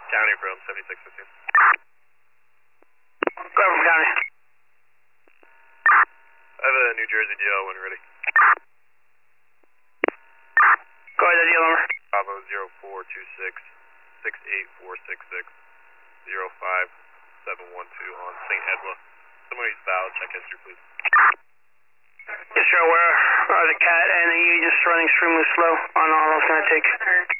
County from 7615. Go from County. I have a New Jersey DL when ready. Go ahead, that deal number. Bravo 0426 68466 05712 on St. Edwa. Someone needs valid. Check history, please. Yes, sir. Where are the cat and the E just running extremely slow on all those going to take?